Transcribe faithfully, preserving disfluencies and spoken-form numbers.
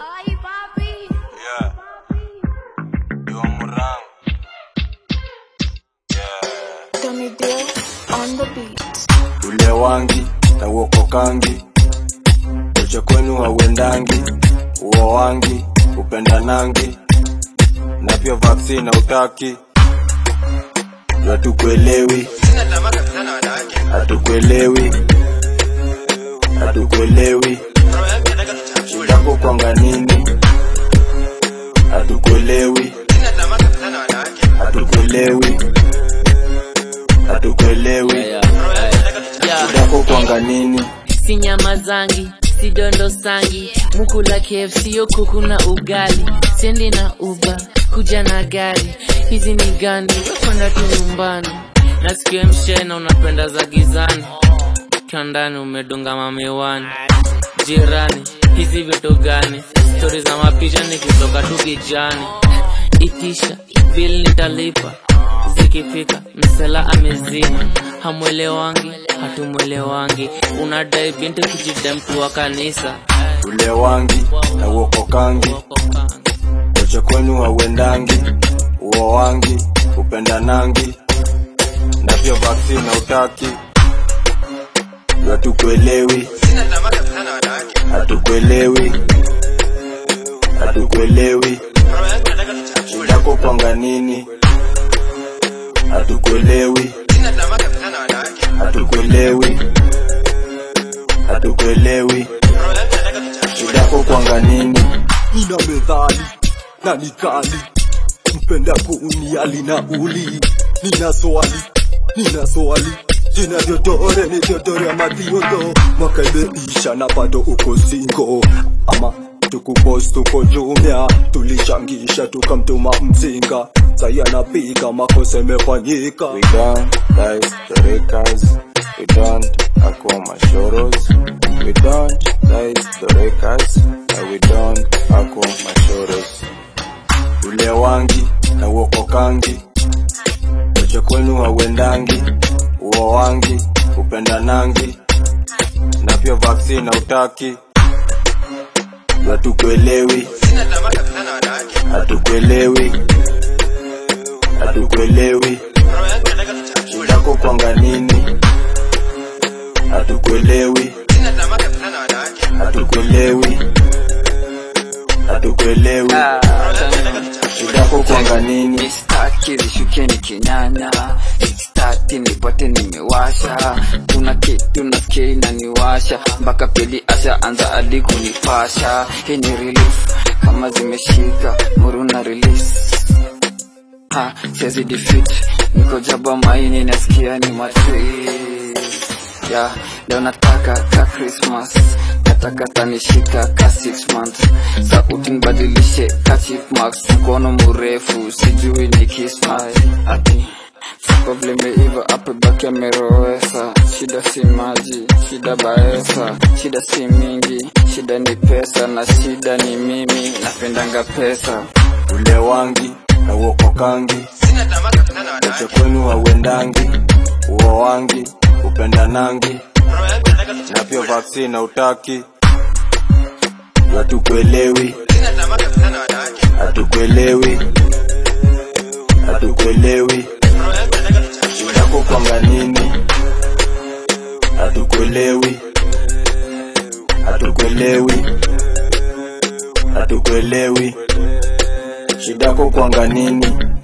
Ay, papi. Yeah. Yo Murang. Yeah. Tony Deal on the beat. Ule wangi, na uoko kangi. Uche kwenu hauendangi. Uo wangi, upenda nangi. Na pia vaccine na utaki. Yo hatukuelewi. Hatukuelewi. Hatukuelewi. Shidako kwanga nini? Hatukuelewi. Hatukuelewi. Hatukuelewi. Shidako kwanga nini? Si nyama zangi, si dondo sangi. Mukula K F C yo kuku na ugali. Sendi na Uber, kuja na gari. Hizi ni gani, kwenda tu nyumbani. Nasikia mshena unapenda za gizani. Kiandani umedunga mamewani. Jirani, hizi vitu gani? Stories za mapicha nikitoka tu kijani. Itisha, bill nitalipa. Zikifika, msela amezima. Hamwelewangi, hatumwelewangi. Unadai binti kujidai mtu wa kanisa. Ule wangi, na uoko kangi. Uche kwenu hauendangi. Uo wangi, upenda nangi. Na pia vaccine na utaki. Yo hatukuelewi. Hatukuelewi. Hatukuelewi. Shidako kwanga nini? Hatukuelewi. Hatukuelewi. Hatukuelewi. Shidako kwanga nini? Nina methali na nikali, mpenda kuuniali na uli. Nina swali, nina swali, jina dodore ni dodore ya matiodo. Mwaka imeisha na bado uko single. Ama tukupost tuko jumia, tulichangisha tukamtuma mzinga. Saya napiga makosa imefanyika. We don't dice the records. We don't akwa mashoros. We don't dice the records. And we don't akwa mashoros. Ule wangi, na uoko kangi. Uche kwenu hauendangi. Uo wangi, upenda nangi. Na pia vaccine na utaki. Yo hatukuelewi. Hatukuelewi. Hatukuelewi. Shidako kwanga nini? Hatukuelewi. Hatukuelewi. Hatukuelewi. Shidako kwanga nini? Staki zishukeni kinyanya, stati nipate nimewasha. Kuna kitu nasikia inaniwasha, mpaka pili asha anza hadi kunipasha. Hii ni relief, kama zimeshika muruna release. Ha, siwezi defeat, niko jaba maini nasikia ni matri. Yeah, leo nataka ka Christmas, nataka tanishika ka six months. Sauti mbadilishe ka chief marks, mkono mrefu sijui ni kiss my ati. Problem iva hapo baki amerowesa. Shida si maji, shida baesa. Shida si mingi, shida ni pesa. Na shida ni mimi, napendanga pesa. Ule wangi, na uoko kangi. Uche kwenu hauendangi. Uo wangi, upenda nangi. Na pia vaccine na utaki. Yo hatukuelewi. Hatukuelewi. Hatukuelewi. Shidako kwanga nini? Hatukuelewi. Hatukuelewi. Hatukuelewi. Shidako kwanga nini?